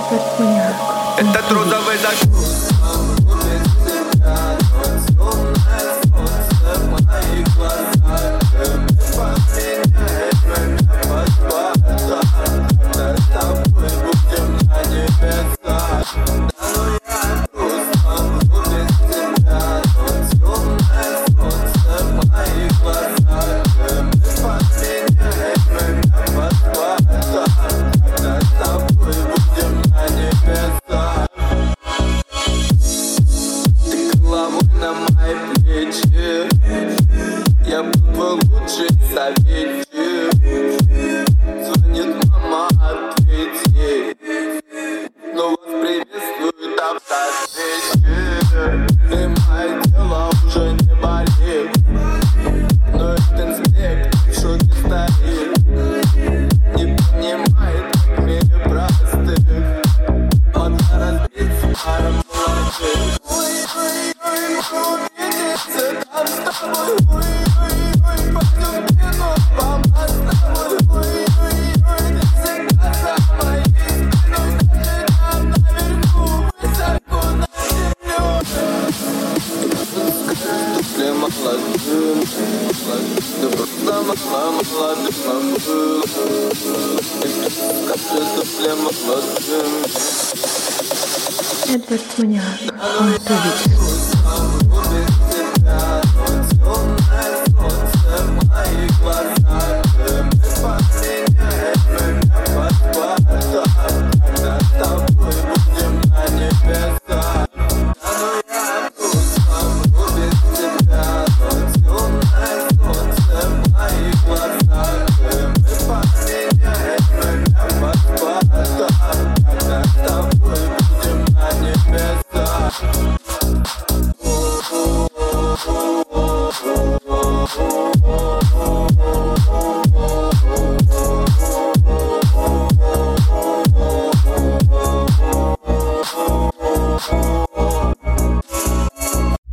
Эдвард Маняк. Это трудовый закон. Я был твой лучший советчик. Звонит мама, ответь ей. Но вас приветствует автоответчик. И мое тело уже не болит, но этот инспектор в шоке стоит. Не понимает, как в мире простых можно разбиться паром молодых. Ой-ой-ой, увидеться там с тобой. Ой-ой-ой, пойдем в кино, мама с тобой. Ой-ой-ой, ты всегда за моей спиной. Даже там наверху, высоко на землю. Скажи, что ты молодым, ты просто молодым был. Скажи, что ты молодым. Эдвард Маняк.